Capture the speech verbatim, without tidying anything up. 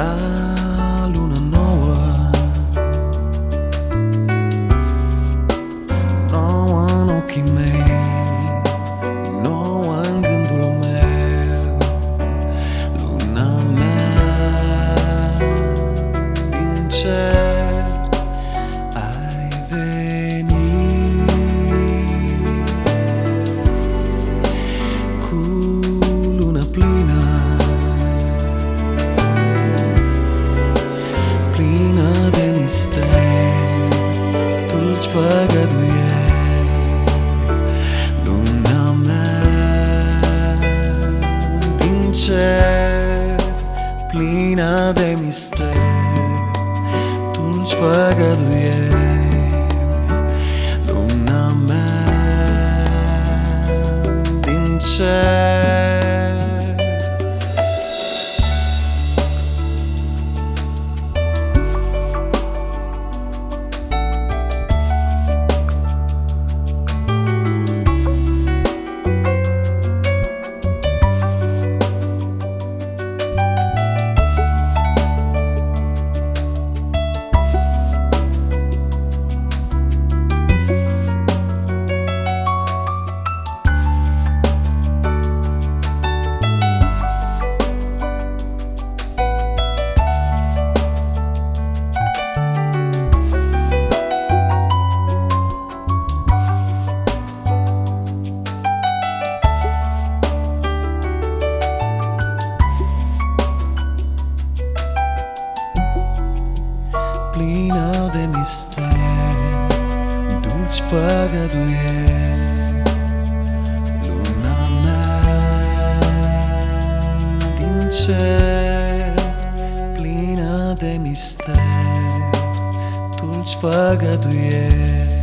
Era lună nouă, nouă în ochii mei, nouă în gândul meu. Luna mea din cer, ai venit cu lună plină, plină de misteri, dulci făgăduieri. Luna mea din cer, plină de misteri, dulci făgăduieri. Luna mea din cer. Plină de misteri, dulci făgăduieri. Luna mea din cer, plină de misteri, dulci făgăduieri.